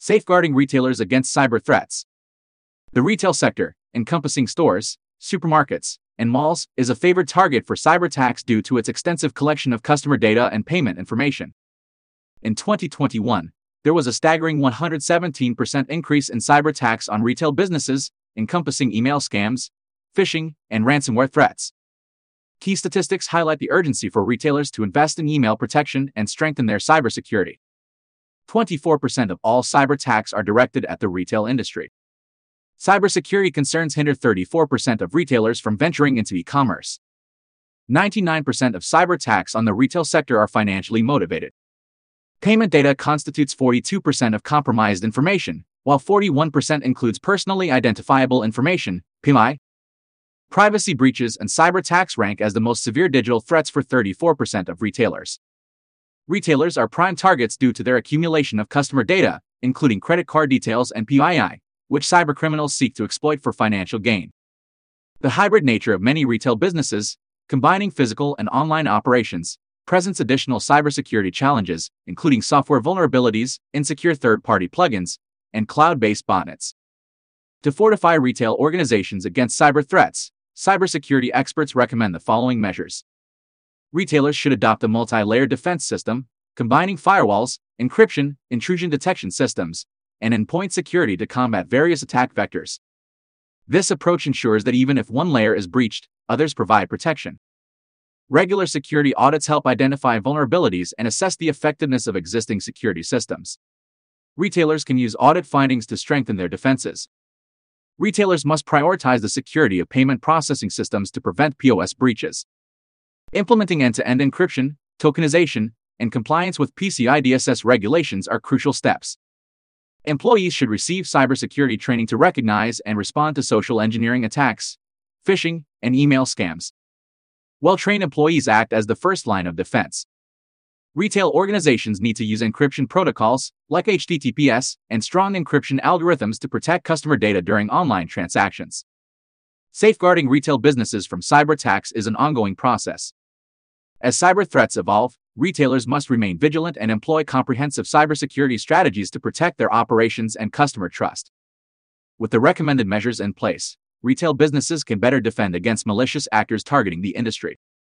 Safeguarding retailers against cyber threats. The retail sector, encompassing stores, supermarkets, and malls, is a favored target for cyber attacks due to its extensive collection of customer data and payment information. In 2021, there was a staggering 117% increase in cyber attacks on retail businesses, encompassing email scams, phishing, and ransomware threats. Key statistics highlight the urgency for retailers to invest in email protection and strengthen their cybersecurity. 24% of all cyber attacks are directed at the retail industry. Cybersecurity concerns hinder 34% of retailers from venturing into e-commerce. 99% of cyber attacks on the retail sector are financially motivated. Payment data constitutes 42% of compromised information, while 41% includes personally identifiable information, PII. Privacy breaches and cyber attacks rank as the most severe digital threats for 34% of retailers. Retailers are prime targets due to their accumulation of customer data, including credit card details and PII, which cybercriminals seek to exploit for financial gain. The hybrid nature of many retail businesses, combining physical and online operations, presents additional cybersecurity challenges, including software vulnerabilities, insecure third-party plugins, and cloud-based botnets. To fortify retail organizations against cyber threats, cybersecurity experts recommend the following measures. Retailers should adopt a multi-layered defense system, combining firewalls, encryption, intrusion detection systems, and endpoint security to combat various attack vectors. This approach ensures that even if one layer is breached, others provide protection. Regular security audits help identify vulnerabilities and assess the effectiveness of existing security systems. Retailers can use audit findings to strengthen their defenses. Retailers must prioritize the security of payment processing systems to prevent POS breaches. Implementing end-to-end encryption, tokenization, and compliance with PCI DSS regulations are crucial steps. Employees should receive cybersecurity training to recognize and respond to social engineering attacks, phishing, and email scams. Well-trained employees act as the first line of defense. Retail organizations need to use encryption protocols, like HTTPS, and strong encryption algorithms to protect customer data during online transactions. Safeguarding retail businesses from cyber attacks is an ongoing process. As cyber threats evolve, retailers must remain vigilant and employ comprehensive cybersecurity strategies to protect their operations and customer trust. With the recommended measures in place, retail businesses can better defend against malicious actors targeting the industry.